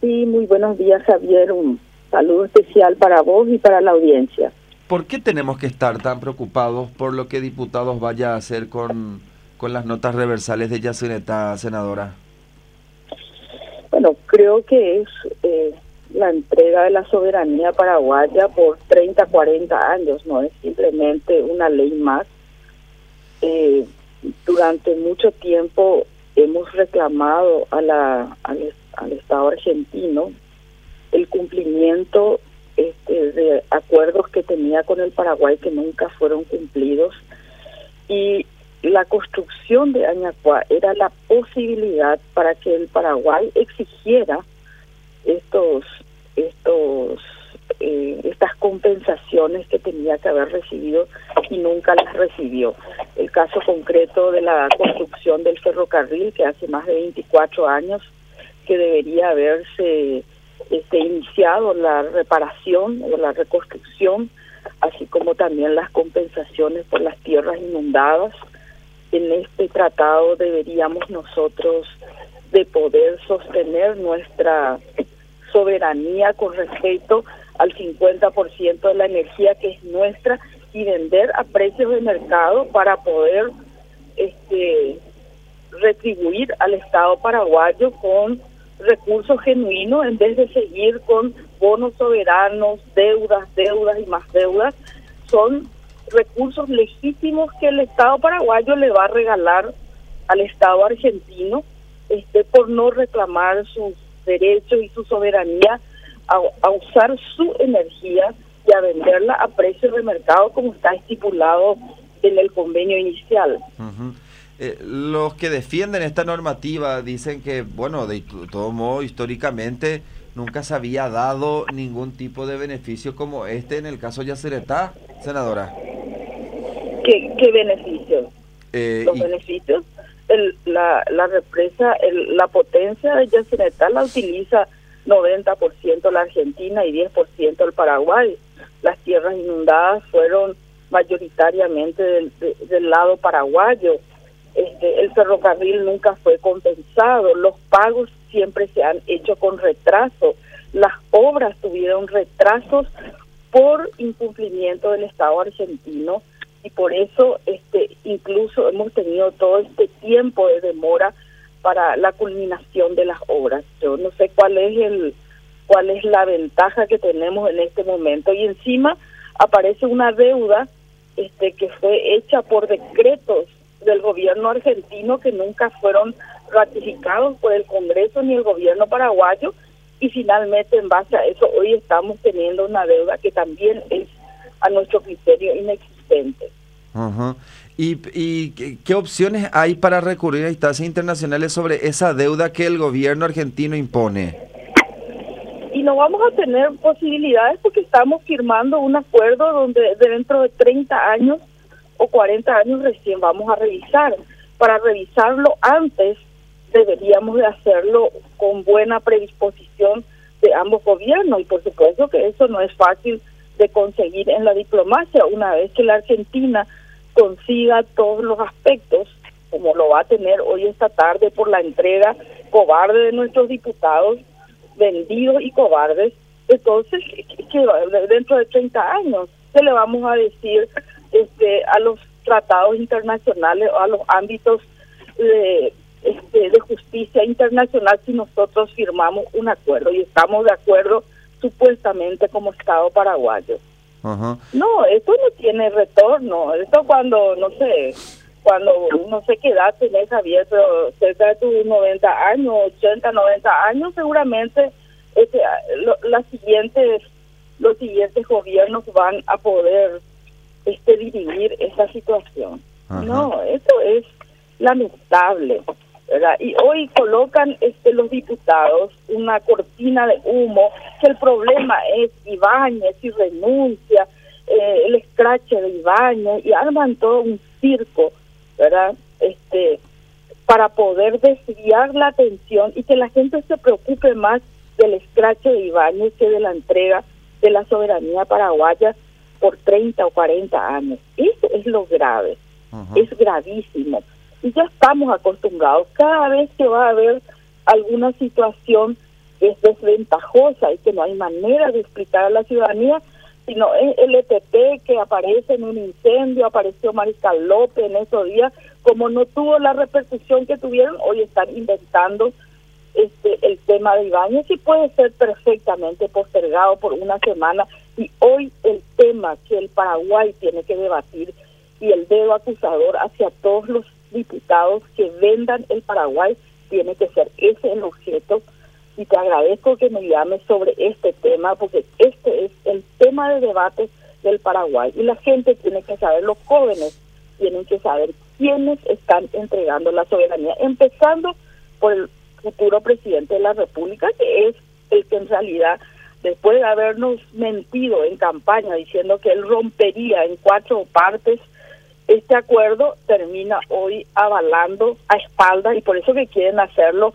Sí, muy buenos días, Javier. Un saludo especial para vos y para la audiencia. ¿Por qué tenemos que estar tan preocupados por lo que diputados vaya a hacer con las notas reversales de Yacyretá, senadora? Bueno, creo que es la entrega de la soberanía paraguaya por 30, 40 años, no es simplemente una ley más. Eh, Durante mucho tiempo hemos reclamado al Estado argentino el cumplimiento de acuerdos que tenía con el Paraguay que nunca fueron cumplidos, y la construcción de Añacuá era la posibilidad para que el Paraguay exigiera estos estas compensaciones que tenía que haber recibido y nunca las recibió. El caso concreto de la construcción del ferrocarril, que hace más de 24 años que debería haberse iniciado la reparación o la reconstrucción, así como también las compensaciones por las tierras inundadas. En este tratado deberíamos nosotros de poder sostener nuestra soberanía con respecto al 50% de la energía que es nuestra y vender a precios de mercado para poder retribuir al Estado paraguayo con recursos genuinos en vez de seguir con bonos soberanos, deudas y más deudas. Son recursos legítimos que el Estado paraguayo le va a regalar al Estado argentino por no reclamar sus derechos y su soberanía a usar su energía y a venderla a precios de mercado como está estipulado en el convenio inicial. Ujú. Los que defienden esta normativa dicen que, bueno, de todo modo, históricamente nunca se había dado ningún tipo de beneficio como este en el caso de Yacyretá, senadora. ¿Qué beneficios? Los Y beneficios, la represa, la potencia de Yacyretá la utiliza 90% la Argentina y 10% el Paraguay. Las tierras inundadas fueron mayoritariamente del lado paraguayo. El ferrocarril nunca fue compensado, los pagos siempre se han hecho con retraso, las obras tuvieron retrasos por incumplimiento del Estado argentino, y por eso incluso hemos tenido todo este tiempo de demora para la culminación de las obras. Yo no sé cuál es la ventaja que tenemos en este momento, y encima aparece una deuda que fue hecha por decretos del gobierno argentino que nunca fueron ratificados por el Congreso ni el gobierno paraguayo, y finalmente en base a eso hoy estamos teniendo una deuda que también es a nuestro criterio inexistente. Ajá. ¿Y qué opciones hay para recurrir a instancias internacionales sobre esa deuda que el gobierno argentino impone? Y no vamos a tener posibilidades porque estamos firmando un acuerdo donde dentro de 30 años o 40 años recién vamos a revisar. Para revisarlo antes deberíamos de hacerlo con buena predisposición de ambos gobiernos, y por supuesto que eso no es fácil de conseguir en la diplomacia. Una vez que la Argentina consiga todos los aspectos, como lo va a tener hoy esta tarde por la entrega cobarde de nuestros diputados, vendidos y cobardes, entonces que dentro de 30 años, ¿qué le vamos a decir a los tratados internacionales o a los ámbitos de justicia internacional si nosotros firmamos un acuerdo y estamos de acuerdo supuestamente como Estado paraguayo? Ajá. No, esto no tiene retorno. Esto cuando no sé qué edad tenés, Javier, pero cerca de tus 90 años, 80, 90 años, seguramente los siguientes gobiernos van a poder dirimir esa situación. Ajá. No, esto es lamentable, ¿verdad? Y hoy colocan los diputados una cortina de humo, que el problema es Ibáñez y renuncia, el escrache de Ibáñez, y arman todo un circo, ¿verdad? Para poder desviar la atención y que la gente se preocupe más del escrache de Ibáñez que de la entrega de la soberanía paraguaya por 30 o 40 años. Eso es lo grave, es gravísimo. Y ya estamos acostumbrados, cada vez que va a haber alguna situación es desventajosa y que no hay manera de explicar a la ciudadanía, sino es el ETP que aparece en un incendio, apareció Mariscal López en esos días, como no tuvo la repercusión que tuvieron, hoy están inventando el tema de Ibáñez y puede ser perfectamente postergado por una semana. Y hoy el tema que el Paraguay tiene que debatir y el dedo acusador hacia todos los diputados que vendan el Paraguay tiene que ser ese el objeto. Y te agradezco que me llames sobre este tema, porque este es el tema de debate del Paraguay. Y la gente tiene que saber, los jóvenes tienen que saber quiénes están entregando la soberanía, empezando por el futuro presidente de la República, que es el que en realidad, después de habernos mentido en campaña, diciendo que él rompería en 4 partes este acuerdo, termina hoy avalando a espaldas, y por eso que quieren hacerlo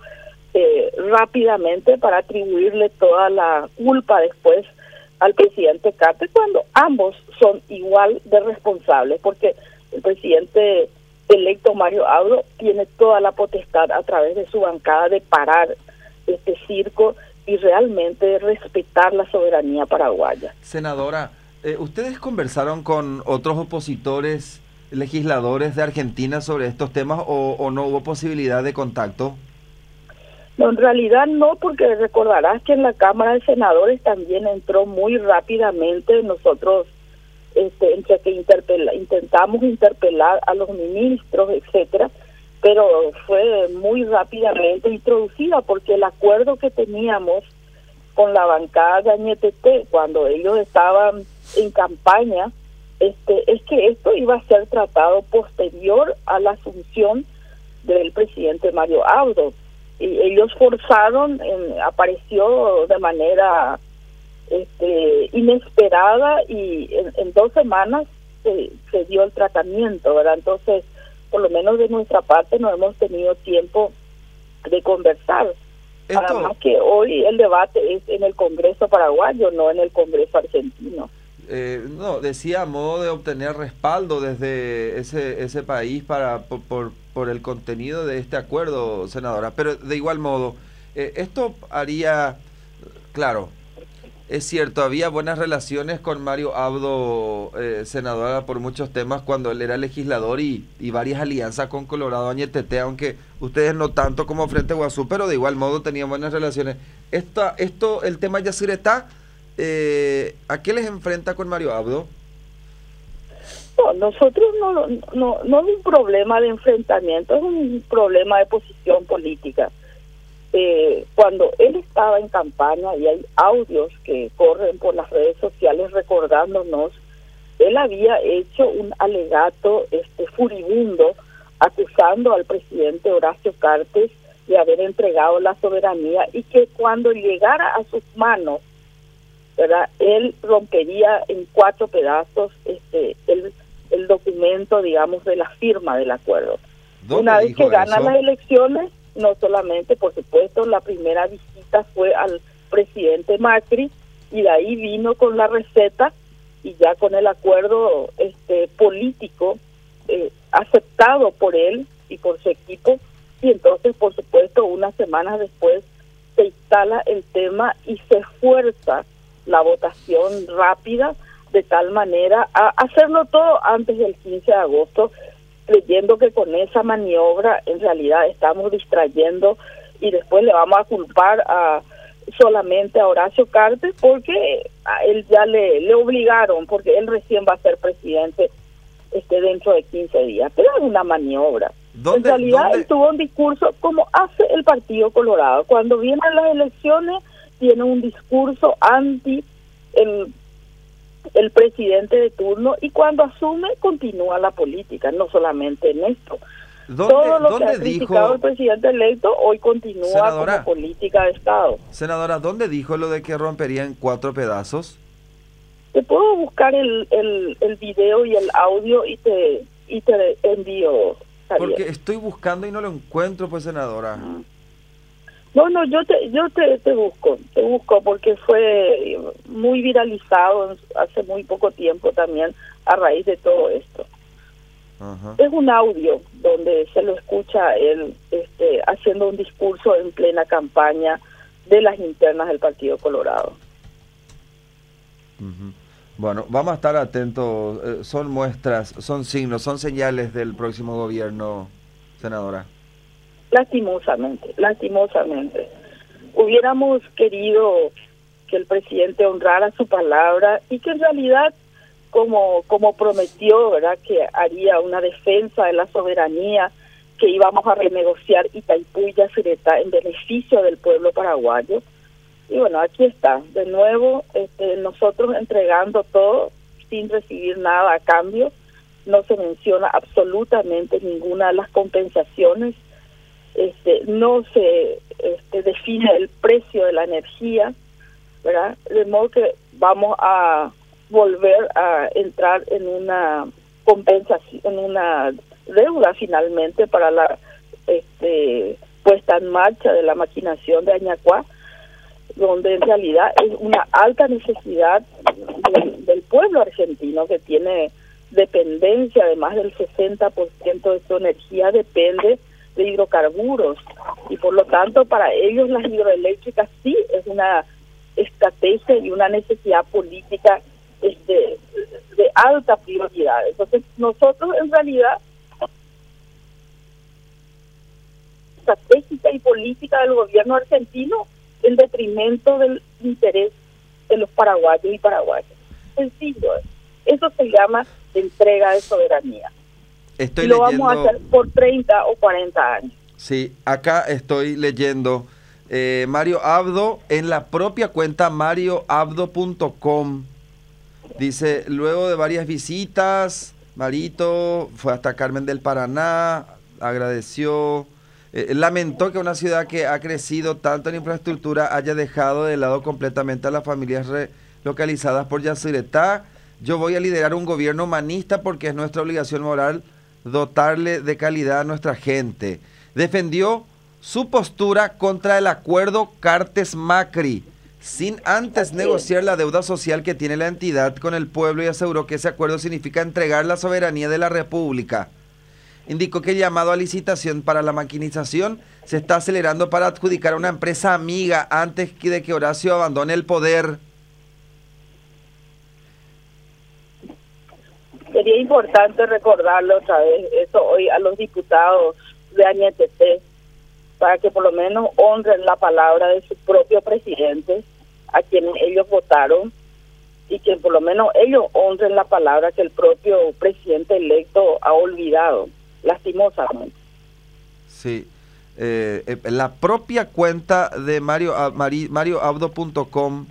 rápidamente para atribuirle toda la culpa después al presidente Carter, cuando ambos son igual de responsables, porque el presidente electo Mario Abdo tiene toda la potestad a través de su bancada de parar este circo y realmente respetar la soberanía paraguaya. Senadora, ¿ustedes conversaron con otros opositores, legisladores de Argentina sobre estos temas o no hubo posibilidad de contacto? No, en realidad no, porque recordarás que en la Cámara de Senadores también entró muy rápidamente. Nosotros entre que intentamos interpelar a los ministros, etcétera, pero fue muy rápidamente introducida, porque el acuerdo que teníamos con la bancada de Añetete cuando ellos estaban en campaña, es que esto iba a ser tratado posterior a la asunción del presidente Mario Abdo. Y ellos forzaron, apareció de manera inesperada, y en 2 semanas se dio el tratamiento, ¿verdad? Entonces, por lo menos de nuestra parte no hemos tenido tiempo de conversar. Además que hoy el debate es en el Congreso paraguayo, no en el Congreso argentino. No, decía a modo de obtener respaldo desde ese país por el contenido de este acuerdo, senadora, pero de igual modo, esto haría, claro, es cierto, había buenas relaciones con Mario Abdo, senadora, por muchos temas cuando él era legislador y varias alianzas con Colorado Añetete, aunque ustedes no tanto como Frente Guazú, pero de igual modo tenían buenas relaciones. El tema Yacyretá, ¿a qué les enfrenta con Mario Abdo? No, nosotros no es un problema de enfrentamiento, es un problema de posición política. Cuando él estaba en campaña, y hay audios que corren por las redes sociales recordándonos, él había hecho un alegato furibundo acusando al presidente Horacio Cartes de haber entregado la soberanía, y que cuando llegara a sus manos, ¿verdad?, él rompería en 4 pedazos el documento, digamos, de la firma del acuerdo. Una vez que gana las elecciones, no solamente, por supuesto, la primera visita fue al presidente Macri, y de ahí vino con la receta, y ya con el acuerdo político aceptado por él y por su equipo, y entonces, por supuesto, unas semanas después se instala el tema y se fuerza la votación rápida, de tal manera a hacerlo todo antes del 15 de agosto, creyendo que con esa maniobra en realidad estamos distrayendo, y después le vamos a culpar solamente a Horacio Cartes, porque a él ya le obligaron, porque él recién va a ser presidente dentro de 15 días. Pero es una maniobra. En realidad él tuvo un discurso como hace el Partido Colorado. Cuando vienen las elecciones tiene un discurso anti el presidente de turno, y cuando asume continúa la política, no solamente en esto. Todo lo que ha criticado el presidente electo hoy continúa, senadora, como política de Estado. Senadora, ¿dónde dijo lo de que rompería en 4 pedazos? Te puedo buscar el video y el audio y te envío, Javier. Porque estoy buscando y no lo encuentro, pues, senadora. No, yo te busco porque fue muy viralizado hace muy poco tiempo también a raíz de todo esto. Ajá. Es un audio donde se lo escucha él haciendo un discurso en plena campaña, de las internas del Partido Colorado. Ujú. Bueno, vamos a estar atentos. Son muestras, son signos, son señales del próximo gobierno, senadora. Lastimosamente, lastimosamente. Hubiéramos querido que el presidente honrara su palabra y que en realidad, como prometió, ¿verdad?, que haría una defensa de la soberanía, que íbamos a renegociar Itaipú y Yacyretá en beneficio del pueblo paraguayo. Y bueno, aquí está, de nuevo, nosotros entregando todo sin recibir nada a cambio. No se menciona absolutamente ninguna de las compensaciones. No se define el precio de la energía, ¿verdad? De modo que vamos a volver a entrar en una compensación, en una deuda finalmente para la puesta en marcha de la maquinación de Añacuá, donde en realidad es una alta necesidad del pueblo argentino, que tiene dependencia, además del 60% de su energía depende de hidrocarburos, y por lo tanto para ellos las hidroeléctricas sí es una estrategia y una necesidad política de alta prioridad. Entonces nosotros en realidad, estratégica y política del gobierno argentino en detrimento del interés de los paraguayos y paraguayas. Sencillo, eso se llama entrega de soberanía. Estoy y lo leyendo, vamos a hacer por 30 o 40 años. Sí, acá estoy leyendo Mario Abdo en la propia cuenta marioabdo.com. Dice, luego de varias visitas, Marito fue hasta Carmen del Paraná, agradeció, lamentó que una ciudad que ha crecido tanto en infraestructura haya dejado de lado completamente a las familias localizadas por Yacyretá. Yo voy a liderar un gobierno humanista porque es nuestra obligación moral dotarle de calidad a nuestra gente. Defendió su postura contra el acuerdo Cartes-Macri, sin antes negociar la deuda social que tiene la entidad con el pueblo, y aseguró que ese acuerdo significa entregar la soberanía de la República. Indicó que el llamado a licitación para la maquinización se está acelerando para adjudicar a una empresa amiga antes de que Horacio abandone el poder. Sería importante recordarlo otra vez, eso hoy a los diputados de Añetete, para que por lo menos honren la palabra de su propio presidente, a quienes ellos votaron, y que por lo menos ellos honren la palabra que el propio presidente electo ha olvidado, lastimosamente. Sí, la propia cuenta de marioabdo.com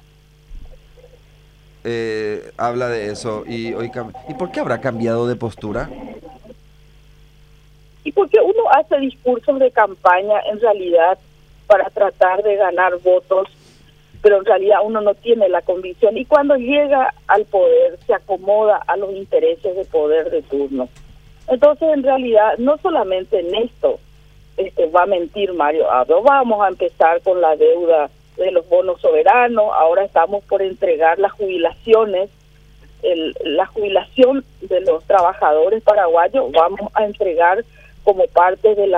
habla de eso. ¿Y por qué habrá cambiado de postura? Y porque uno hace discursos de campaña en realidad para tratar de ganar votos, pero en realidad uno no tiene la convicción, y cuando llega al poder se acomoda a los intereses de poder de turno. Entonces en realidad no solamente en esto va a mentir Mario Abdo. Vamos a empezar con la deuda de los bonos soberanos, ahora estamos por entregar las jubilaciones, la jubilación de los trabajadores paraguayos, vamos a entregar como parte de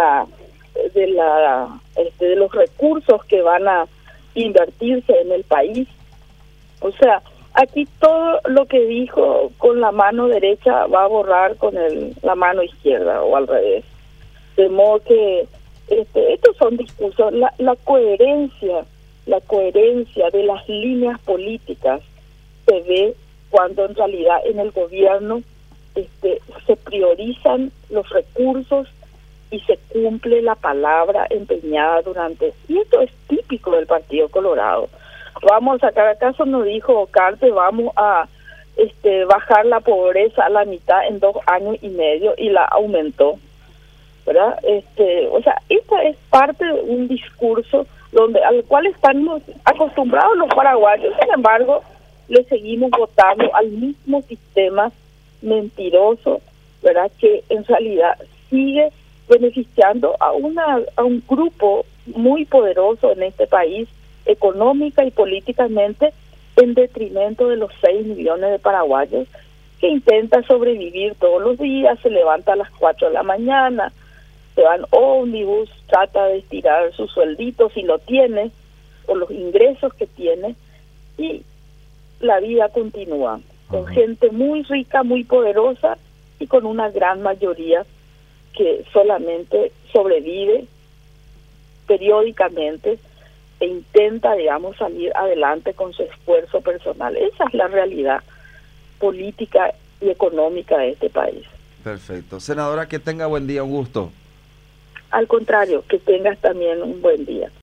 los recursos que van a invertirse en el país. O sea, aquí todo lo que dijo con la mano derecha va a borrar con la mano izquierda, o al revés. De modo que estos son discursos. La coherencia de las líneas políticas se ve cuando en realidad en el gobierno se priorizan los recursos y se cumple la palabra empeñada y esto es típico del Partido Colorado. Vamos a sacar, ¿acaso nos dijo Cartes, vamos a bajar la pobreza a la mitad en 2 años y medio, y la aumentó, ¿verdad? O sea, esta es parte de un discurso al cual estamos acostumbrados los paraguayos. Sin embargo, le seguimos votando al mismo sistema mentiroso, ¿verdad?, que en realidad sigue beneficiando a un grupo muy poderoso en este país, económica y políticamente, en detrimento de los 6 millones de paraguayos que intentan sobrevivir todos los días. Se levanta a las 4 de la mañana, se van ómnibus, trata de estirar su sueldito si lo tiene, o los ingresos que tiene, y la vida continúa con gente muy rica, muy poderosa, y con una gran mayoría que solamente sobrevive periódicamente e intenta, digamos, salir adelante con su esfuerzo personal. Esa es la realidad política y económica de este país. Perfecto. Senadora, que tenga buen día, un gusto. Al contrario, que tengas también un buen día.